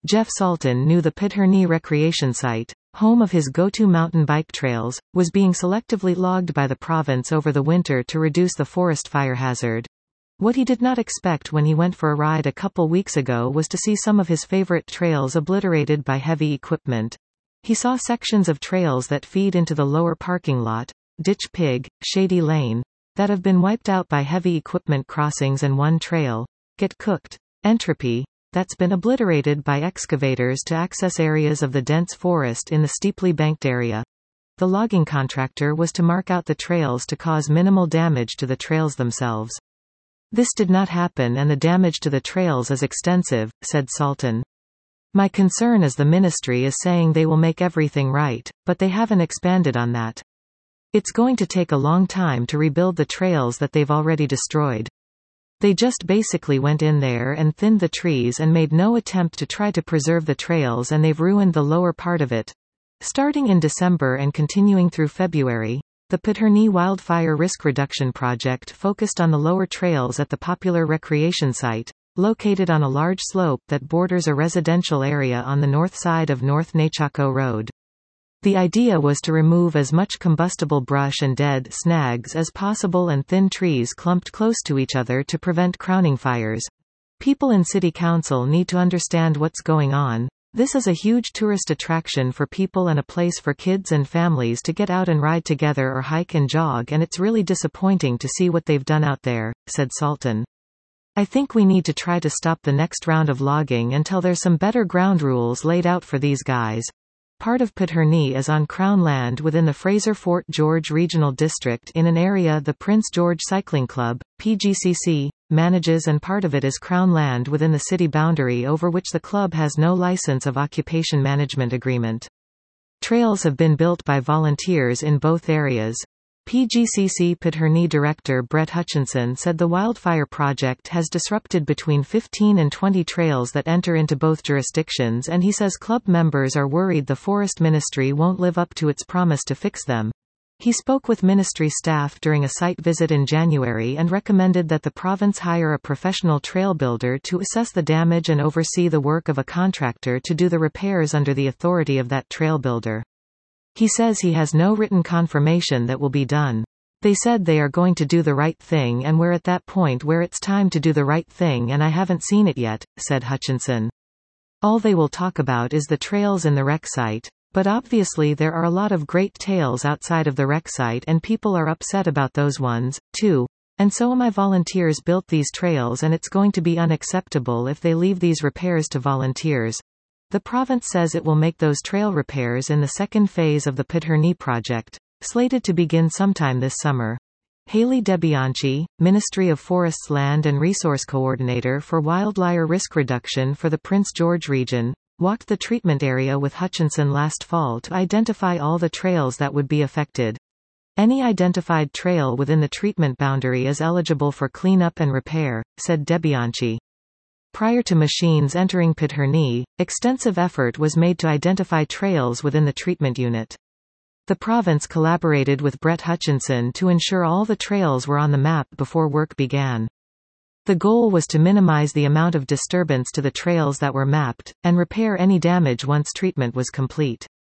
Jeff Salton knew the Pitherney recreation site, home of his go-to mountain bike trails, was being selectively logged by the province over the winter to reduce the forest fire hazard. What he did not expect when he went for a ride a couple weeks ago was to see some of his favorite trails obliterated by heavy equipment. He saw sections of trails that feed into the lower parking lot, Ditch Pig, Shady Lane, that have been wiped out by heavy equipment crossings, and one trail, Get Cooked, Entropy, that's been obliterated by excavators to access areas of the dense forest in the steeply banked area. The logging contractor was to mark out the trails to cause minimal damage to the trails themselves. This did not happen, and the damage to the trails is extensive, said Salton. My concern is the ministry is saying they will make everything right, but they haven't expanded on that. It's going to take a long time to rebuild the trails that they've already destroyed. They just basically went in there and thinned the trees and made no attempt to try to preserve the trails, and they've ruined the lower part of it. Starting in December and continuing through February, the Pitherney Wildfire Risk Reduction Project focused on the lower trails at the popular recreation site, located on a large slope that borders a residential area on the north side of North Nechako Road. The idea was to remove as much combustible brush and dead snags as possible and thin trees clumped close to each other to prevent crowning fires. People in City Council need to understand what's going on. This is a huge tourist attraction for people and a place for kids and families to get out and ride together or hike and jog, and it's really disappointing to see what they've done out there, said Salton. I think we need to try to stop the next round of logging until there's some better ground rules laid out for these guys. Part of Pitherney is on Crown land within the Fraser-Fort George Regional District in an area the Prince George Cycling Club, PGCC, manages, and part of it is Crown land within the city boundary over which the club has no license of occupation management agreement. Trails have been built by volunteers in both areas. PGCC Pitherney Director Brett Hutchinson said the wildfire project has disrupted between 15 and 20 trails that enter into both jurisdictions, and he says club members are worried the Forest Ministry won't live up to its promise to fix them. He spoke with ministry staff during a site visit in January and recommended that the province hire a professional trail builder to assess the damage and oversee the work of a contractor to do the repairs under the authority of that trail builder. He says he has no written confirmation that will be done. They said they are going to do the right thing, and we're at that point where it's time to do the right thing, and I haven't seen it yet, said Hutchinson. All they will talk about is the trails in the wreck site. But obviously there are a lot of great trails outside of the wreck site, and people are upset about those ones, too. And so my volunteers built these trails, and it's going to be unacceptable if they leave these repairs to volunteers. The province says it will make those trail repairs in the second phase of the Pitherney project, slated to begin sometime this summer. Haley DeBianchi, Ministry of Forests Land and Resource Coordinator for Wildfire Risk Reduction for the Prince George region, walked the treatment area with Hutchinson last fall to identify all the trails that would be affected. Any identified trail within the treatment boundary is eligible for cleanup and repair, said DeBianchi. Prior to machines entering Pitherney, extensive effort was made to identify trails within the treatment unit. The province collaborated with Brett Hutchinson to ensure all the trails were on the map before work began. The goal was to minimize the amount of disturbance to the trails that were mapped, and repair any damage once treatment was complete.